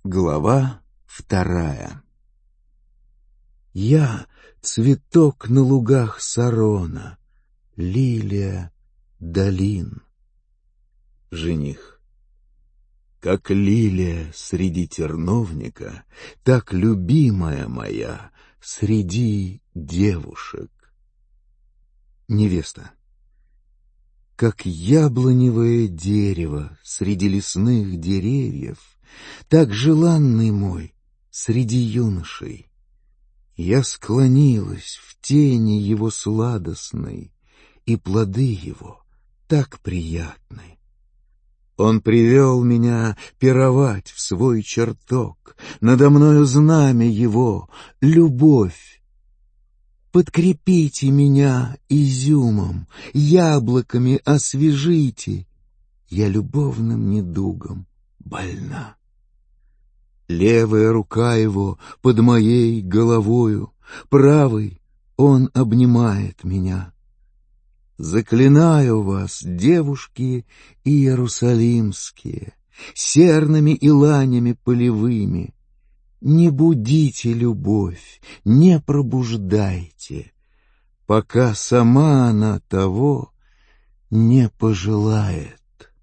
Глава 2. Я — цветок на лугах Сарона, лилия долин. Жених. Как лилия среди терновника, так любимая моя среди девушек. Невеста. Как яблоневое дерево среди лесных деревьев, так желанный мой среди юношей. Я склонилась в тени его сладостной, и плоды его так приятны. Он привел меня пировать в свой чертог, надо мною знамя его — любовь. Подкрепите меня изюмом, яблоками освежите, я любовным недугом больна. Левая рука его под моей головою, правой он обнимает меня. Заклинаю вас, девушки иерусалимские, серными и ланями полевыми, не будите любовь, не пробуждайте, пока сама она того не пожелает.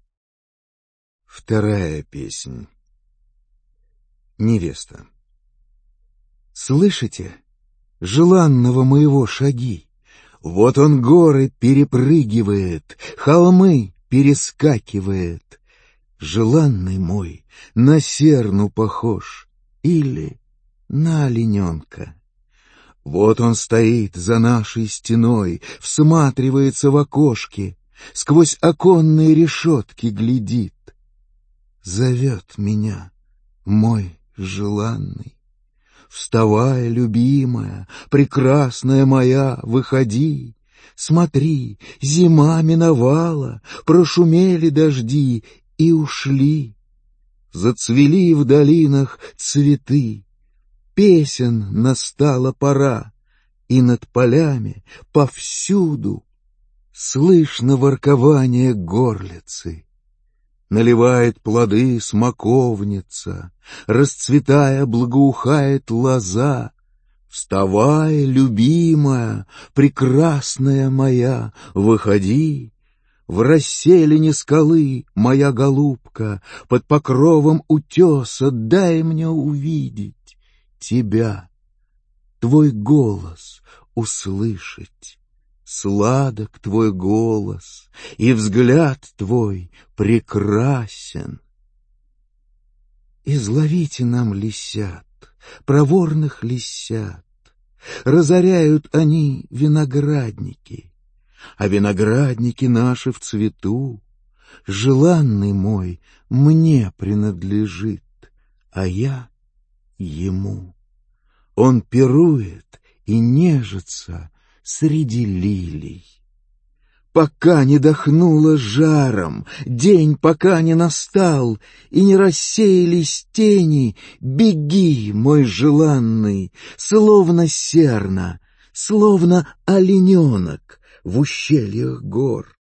Вторая песнь. Невеста. Слышите, желанного моего шаги? Вот он горы перепрыгивает, холмы перескакивает. Желанный мой на серну похож или на олененка. Вот он стоит за нашей стеной, всматривается в окошки, сквозь оконные решетки глядит. Зовет меня мой желанный. Вставай, любимая, прекрасная моя, выходи. Смотри, зима миновала, прошумели дожди и ушли. Зацвели в долинах цветы, песен настала пора, и над полями повсюду слышно воркование горлицы. Наливает плоды смоковница, расцветая, благоухает лоза. Вставай, любимая, прекрасная моя, выходи. В расселине скалы, моя голубка, под покровом утеса дай мне увидеть тебя, твой голос услышать. Сладок твой голос, и взгляд твой прекрасен. Изловите нам лисят, проворных лисят, разоряют они виноградники, а виноградники наши в цвету. Желанный мой мне принадлежит, а я ему. Он пирует и нежится среди лилий. Пока не дохнуло жаром, день пока не настал, и не рассеялись тени, беги, мой желанный, словно серна, словно олененок в ущельях гор.